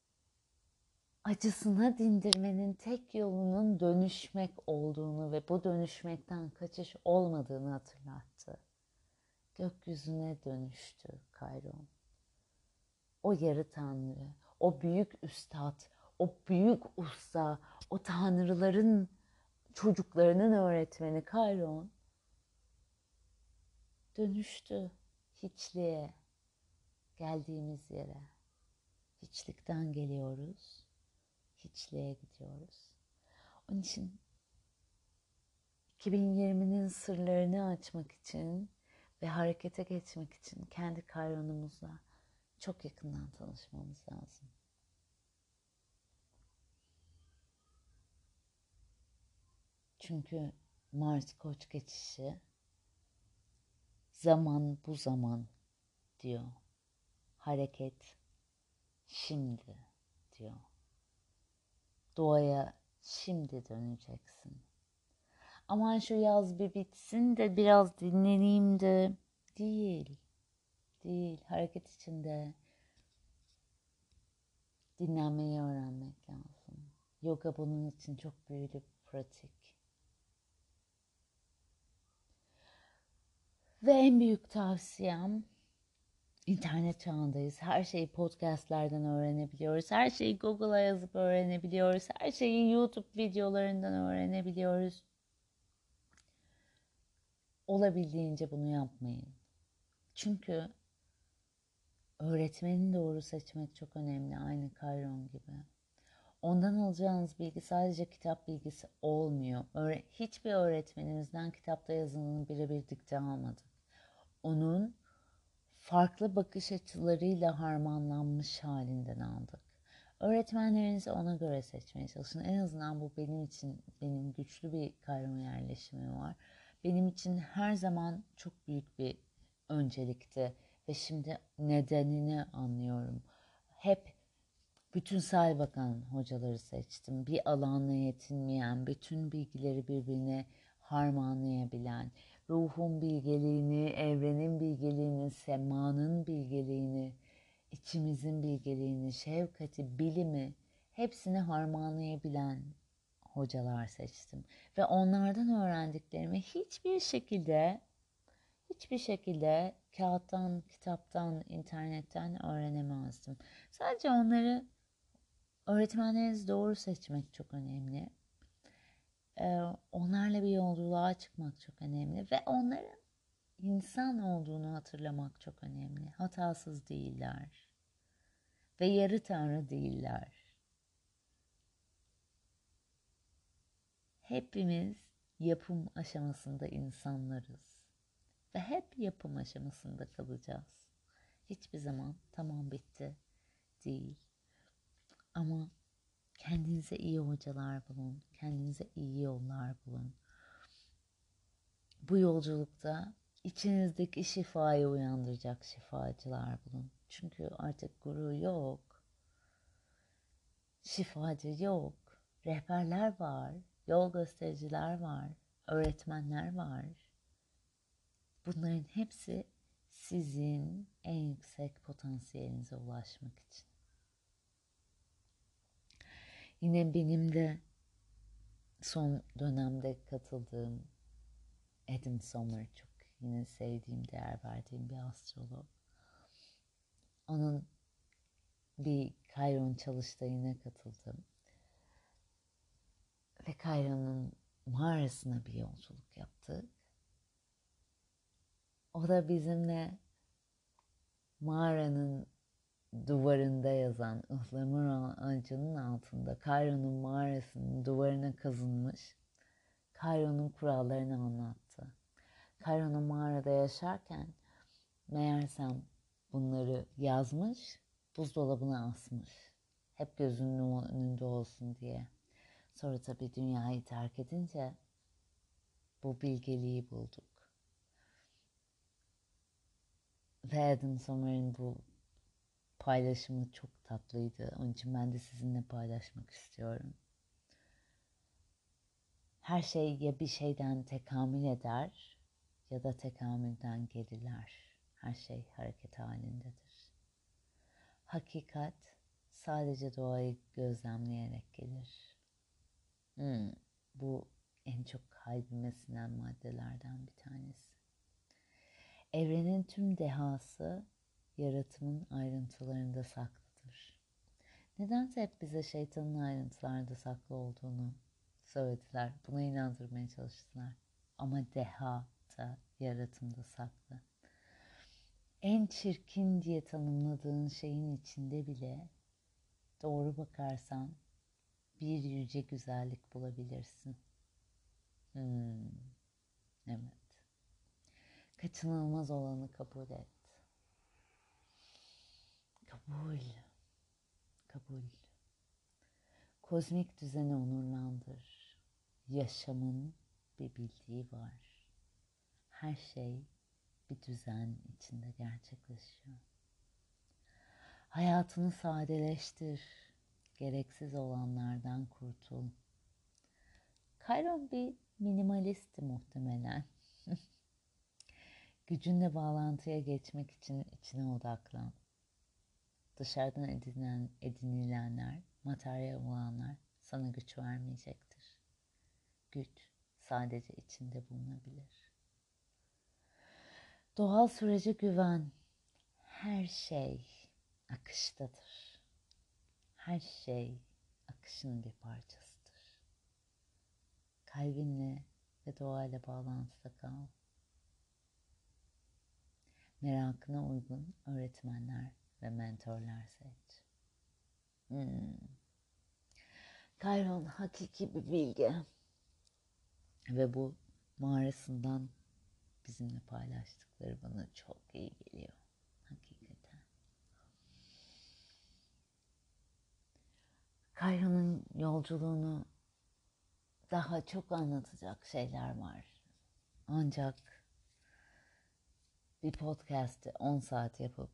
Speaker 1: acısına dindirmenin tek yolunun dönüşmek olduğunu ve bu dönüşmekten kaçış olmadığını hatırlattı. Gökyüzüne dönüştü Kayron. O yarı tanrı, o büyük üstad, o büyük usta, o tanrıların çocuklarının öğretmeni Kayron dönüştü hiçliğe, geldiğimiz yere. Hiçlikten geliyoruz, hiçliğe gidiyoruz. Onun için iki bin yirminin sırlarını açmak için ve harekete geçmek için kendi Kayron'umuzla çok yakından tanışmamız lazım. Çünkü Mars Koç geçişi zaman bu zaman diyor. Hareket şimdi diyor. Doğaya şimdi döneceksin. Aman şu yaz bir bitsin de biraz dinleneyim de değil. Değil. Hareket içinde dinlenmeyi öğrenmek lazım. Yoga bunun için çok büyülü bir pratik. Ve en büyük tavsiyem, İnternet çağındayız. Her şeyi podcastlerden öğrenebiliyoruz. Her şeyi Google'a yazıp öğrenebiliyoruz. Her şeyi YouTube videolarından öğrenebiliyoruz. Olabildiğince bunu yapmayın. Çünkü öğretmeni doğru seçmek çok önemli, aynı Chiron gibi. Ondan alacağınız bilgi sadece kitap bilgisi olmuyor. Öğre- Hiçbir öğretmenimizden kitapta yazılanı birebir dikte almadık. Onun farklı bakış açılarıyla harmanlanmış halinden aldık. Öğretmenlerinizi ona göre seçmeye çalışın. En azından bu benim için, benim güçlü bir Chiron yerleşimi var. Benim için her zaman çok büyük bir öncelikti. Ve şimdi nedenini anlıyorum. Hep bütünsel bakan hocaları seçtim. Bir alanla yetinmeyen, bütün bilgileri birbirine harmanlayabilen, ruhun bilgeliğini, evrenin bilgeliğini, semanın bilgeliğini, içimizin bilgeliğini, şefkati, bilimi hepsini harmanlayabilen hocalar seçtim. Ve onlardan öğrendiklerimi hiçbir şekilde hiçbir şekilde kağıttan, kitaptan, internetten öğrenemezdim. Sadece onları öğretmenlerinizi doğru seçmek çok önemli. Ee, onlarla bir yolculuğa çıkmak çok önemli ve onların insan olduğunu hatırlamak çok önemli. Hatasız değiller ve yarı tanrı değiller. Hepimiz yapım aşamasında insanlarız ve hep yapım aşamasında kalacağız. Hiçbir zaman tamam bitti değil. Ama kendinize iyi hocalar bulun, kendinize iyi yollar bulun. Bu yolculukta içinizdeki şifayı uyandıracak şifacılar bulun. Çünkü artık guru yok, şifacı yok, rehberler var, yol göstericiler var, öğretmenler var. Bunların hepsi sizin en yüksek potansiyelinize ulaşmak için. Yine benim de son dönemde katıldığım Adam Sommer, çok yine sevdiğim, değer verdiğim bir astrolog. Onun bir Chiron çalıştayına katıldım. Ve Chiron'un mağarasına bir yolculuk yaptık. O da bizimle mağaranın duvarında yazan ıhlamur ağacının altında Chiron'un mağarasının duvarına kazınmış Chiron'un kurallarını anlattı. Chiron'un mağarada yaşarken meğersem bunları yazmış, buzdolabına asmış. Hep gözünün önünde olsun diye. Sonra tabii dünyayı terk edince bu bilgeliği bulduk. Ve Adam Sommer'in bu paylaşımı çok tatlıydı. Onun için ben de sizinle paylaşmak istiyorum. Her şey ya bir şeyden tekamül eder ya da tekamülden geriler. Her şey hareket halindedir. Hakikat sadece doğayı gözlemleyerek gelir. Hmm, bu en çok kalbime sinen maddelerden bir tanesi. Evrenin tüm dehası yaratımın ayrıntılarında saklıdır. Nedense hep bize şeytanın ayrıntılarda saklı olduğunu söylediler. Buna inandırmaya çalıştılar. Ama deha da yaratımda saklı. En çirkin diye tanımladığın şeyin içinde bile doğru bakarsan bir yüce güzellik bulabilirsin. Hmm, evet. Kaçınılmaz olanı kabul et. Kabul. Kabul. Kozmik düzeni onurlandır. Yaşamın bir bildiği var. Her şey bir düzen içinde gerçekleşiyor. Hayatını sadeleştir. Gereksiz olanlardan kurtul. Chiron bir minimalistti muhtemelen. Gücünle bağlantıya geçmek için içine odaklan. Dışarıdan edinilen, edinilenler, materyal olanlar sana güç vermeyecektir. Güç sadece içinde bulunabilir. Doğal sürece güven. Her şey akıştadır. Her şey akışın bir parçasıdır. Kalbinle ve doğayla bağlantıda kal. Merakına uygun öğretmenler ve mentorlar seç. Hmm. Kayron hakiki bir bilge ve bu mağarasından bizimle paylaştıkları bana çok iyi geliyor. Hakikaten. Kayron'un yolculuğunu daha çok anlatacak şeyler var. Ancak bir podcast'i on saat yapıp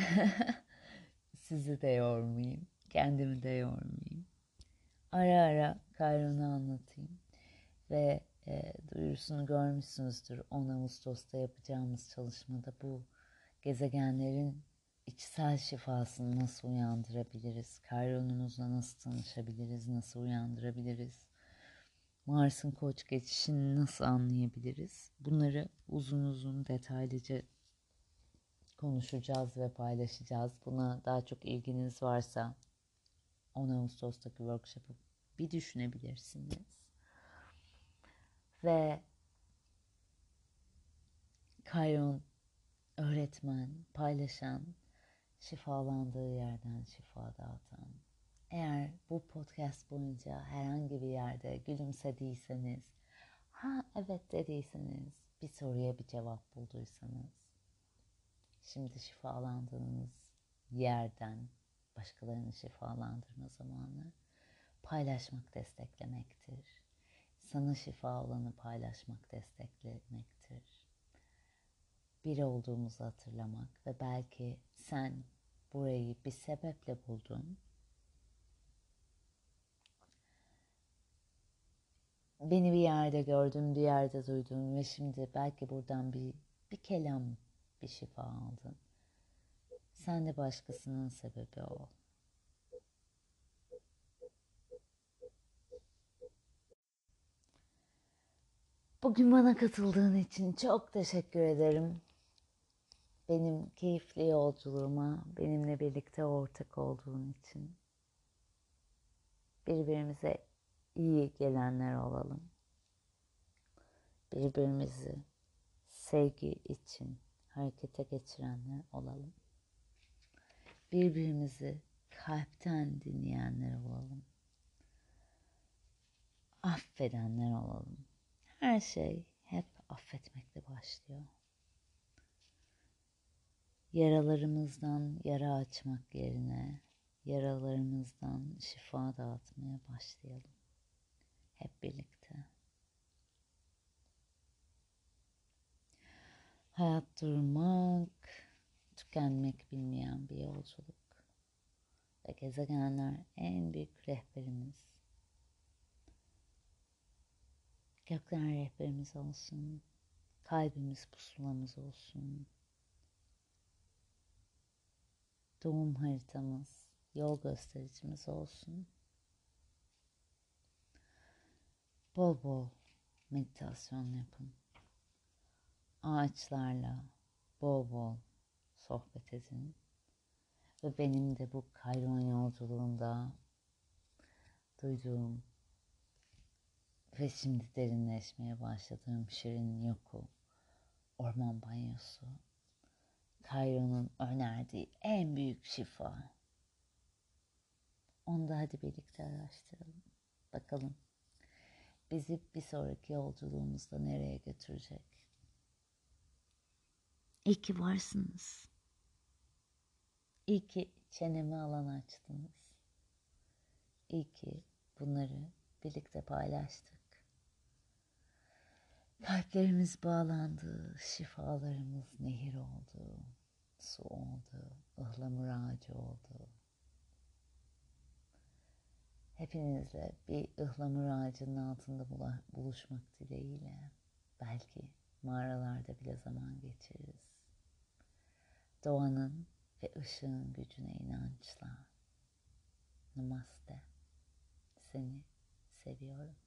Speaker 1: sizi de yormayayım, kendimi de yormayayım. Ara ara Kayron'u anlatayım ve e, duyurusunu görmüşsünüzdür. on Ağustos'ta yapacağımız çalışmada bu gezegenlerin içsel şifasını nasıl uyandırabiliriz? Kayron'umuzla nasıl tanışabiliriz? Nasıl uyandırabiliriz? Mars'ın koç geçişini nasıl anlayabiliriz? Bunları uzun uzun detaylıca konuşacağız ve paylaşacağız. Buna daha çok ilginiz varsa on Ağustos'taki workshop'u bir düşünebilirsiniz. Ve Kayron öğretmen, paylaşan, şifalandığı yerden şifa dağıtan. Eğer bu podcast boyunca herhangi bir yerde gülümsediyseniz, ha evet dediyseniz, bir soruya bir cevap bulduysanız, şimdi şifalandığınız yerden başkalarını şifalandırma zamanı paylaşmak desteklemektir. Sana şifa olanı paylaşmak desteklemektir. Bir olduğumuzu hatırlamak ve belki sen burayı bir sebeple buldun. Beni bir yerde gördün, bir yerde duydun ve şimdi belki buradan bir, bir kelam, bir şifa aldın. Sen de başkasının sebebi ol. Bugün bana katıldığın için çok teşekkür ederim. Benim keyifli yolculuğuma benimle birlikte ortak olduğun için. Birbirimize iyi gelenler olalım. Birbirimizi sevgi için harekete geçirenler olalım. Birbirimizi kalpten dinleyenler olalım. Affedenler olalım. Her şey hep affetmekle başlıyor. Yaralarımızdan yara açmak yerine yaralarımızdan şifa dağıtmaya başlayalım. Hep birlikte. Hayat durmak, tükenmek bilmeyen bir yolculuk. Ve gezegenler en büyük rehberimiz. Gökler rehberimiz olsun. Kalbimiz pusulamız olsun. Doğum haritamız, yol göstericimiz olsun. Bol bol meditasyon yapın. Ağaçlarla bol bol sohbet edin. Ve benim de bu Kayron yolculuğunda duyduğum ve şimdi derinleşmeye başladığım şirin yoku, orman banyosu, Kayron'un önerdiği en büyük şifa. Onu da hadi birlikte araştıralım. Bakalım bizi bir sonraki yolculuğumuzda nereye götürecek? İyi ki varsınız. İyi ki çeneme alan açtınız. İyi ki bunları birlikte paylaştık. Kalplerimiz bağlandı, şifalarımız nehir oldu, su oldu, ıhlamur ağacı oldu. Hepinizle bir ıhlamur ağacının altında buluşmak dileğiyle belki mağaralarda bile zaman geçiririz. Doğanın ve ışığın gücüne inançla. Namaste. Seni seviyorum.